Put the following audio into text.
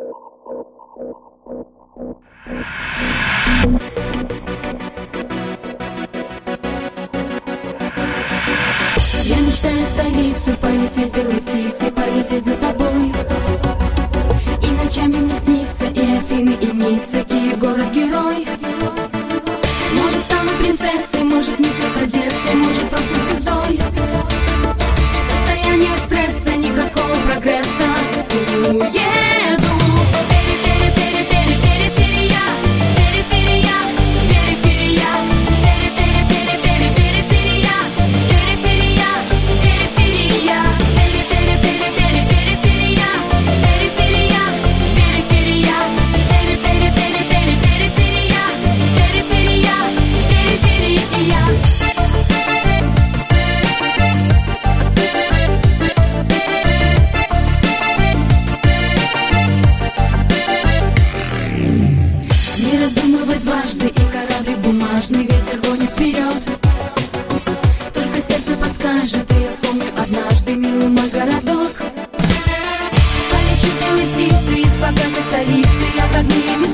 Я мечтаю в столицу полететь белой птицей, полететь за тобой. И ночами мне снится и Афины, и Ницца, Киев, город-герой. Может, стану принцессой, может, миссис Одессы, может, просто звездой. Состояние стресса, никакого прогресса. Уеду. Дважды и кораблик бумажный ветер гонит вперед. Только сердце подскажет, и я вспомню однажды милый мой городок. Полечу белой птицей из богатой столицы, я в родные места.